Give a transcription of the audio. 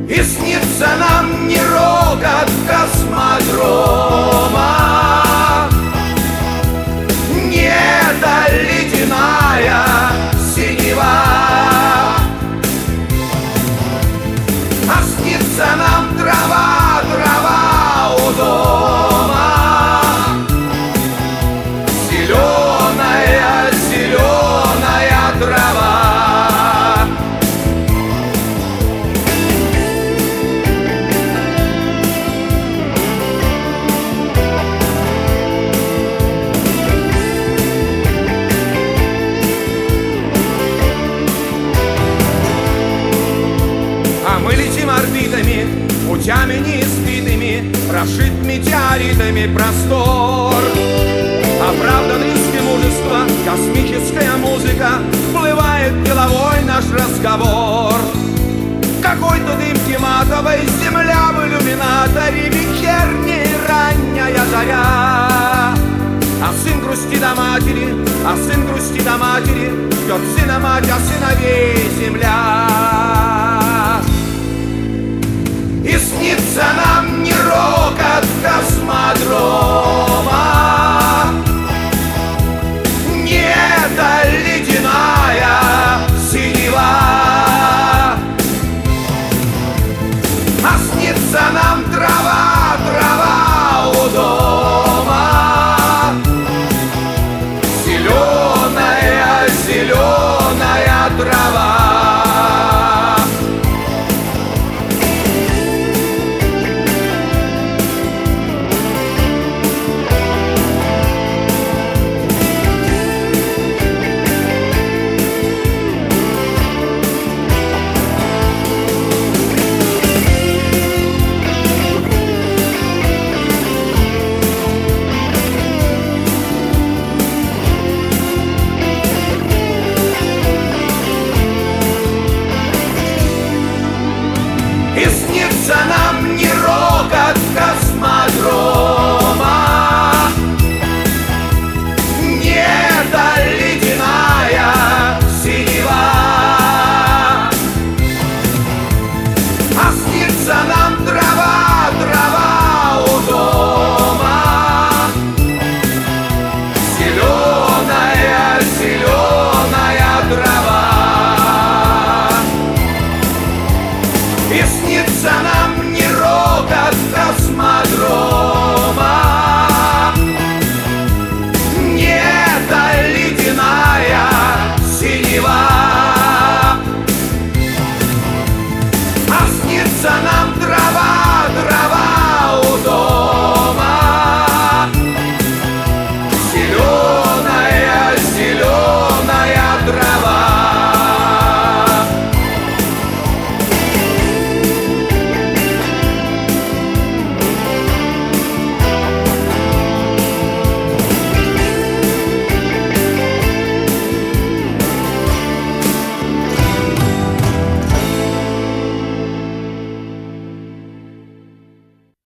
И снится нам не рокот космодрома, не эта ледяная синева, а снится нам трава, трава у дома, зеленая, зеленая трава. Мы летим орбитами, путями неиспитыми, прошит метеоритами простор. Оправдан риски мужества, космическая музыка, вплывает деловой наш разговор. Какой-то дымки матовой, земля в иллюминаторе, вечерняя и ранняя заря. А сын грустит о матери, а сын грустит о матери, ждет сына мать, а сыновей земля. И снится нам не рокот космодрома, не эта ледяная синева, а снится нам трава, трава у дома, зеленая, зеленая трава. И снится нам не рокот космодрома, не эта ледяная синева, а снится нам трава, трава у дома, зеленая, зеленая трава. И снится нам не рокот космодрома, не эта ледяная синева, а снится нам